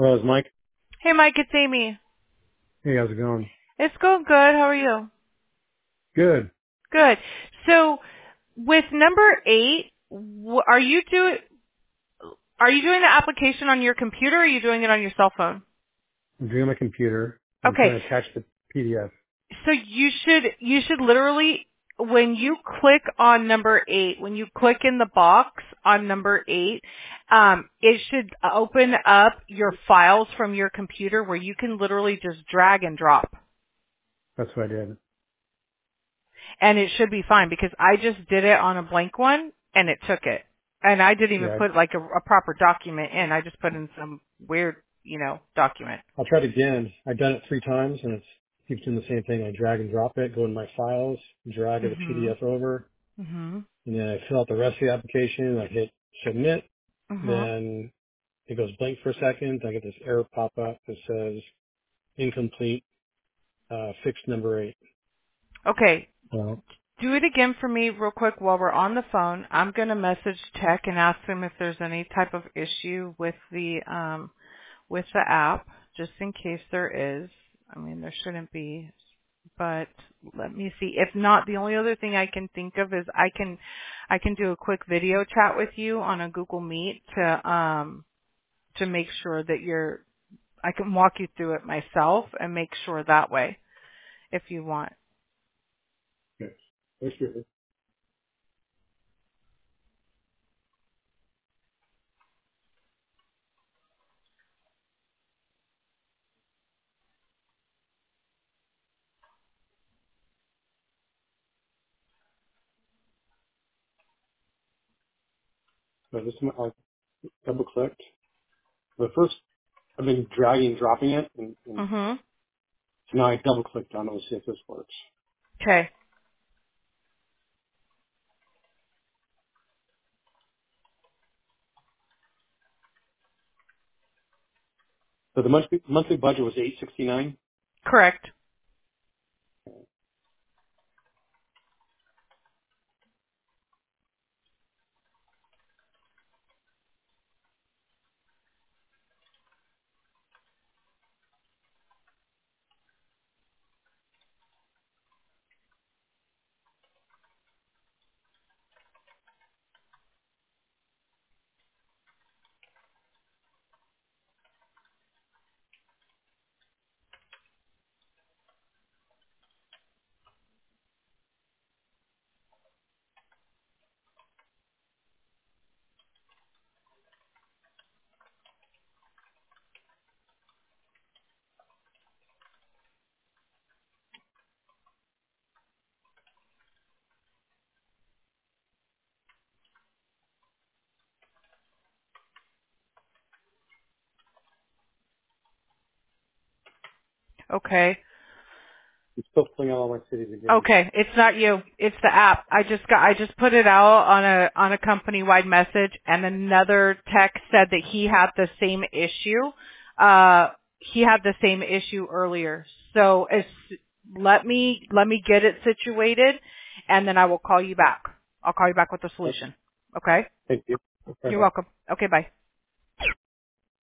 Well, it's Mike. Hey, Mike, it's Amy. Hey, how's it going? It's going good. How are you? Good. Good. So, with number 8, are you doing the application on your computer, or are you doing it on your cell phone? I'm doing my computer. I'm Okay. trying to attach the PDF. So you should literally, when you click on number 8, when you click in the box on number 8, it should open up your files from your computer where you can literally just drag and drop. That's what I did. And it should be fine because I just did it on a blank one and it took it. And I didn't even Yeah, put like a proper document in. I just put in some weird, document. I'll try it again. I've done it 3 times and it keeps doing the same thing. I drag and drop it, go in my files, drag the Mhm. PDF over, Mhm. and then I fill out the rest of the application. I hit submit. Mhm. Then it goes blank for a second. I get this error pop up that says incomplete, fixed number 8. Okay. Well, Do it again for me real quick while we're on the phone. I'm going to message tech and ask them if there's any type of issue with the app, just in case there is. I mean, there shouldn't be, but let me see. If not, the only other thing I can think of is I can do a quick video chat with you on a Google Meet to make sure that I can walk you through it myself and make sure that way if you want. yes. That's good. So this one, I double clicked. The first, I've been dragging and dropping it, and Mhm. so now I double clicked on it to see if this works. Okay. So the monthly budget was $869. Correct. Okay. It's still pulling out all my cities again. Okay, it's not you. It's the app. I just put it out on a company wide message, and another tech said that he had the same issue. He had the same issue earlier. So let me get it situated, and then I will call you back. I'll call you back with the Okay. solution. Okay? Thank you. You're Okay. welcome. Okay, bye.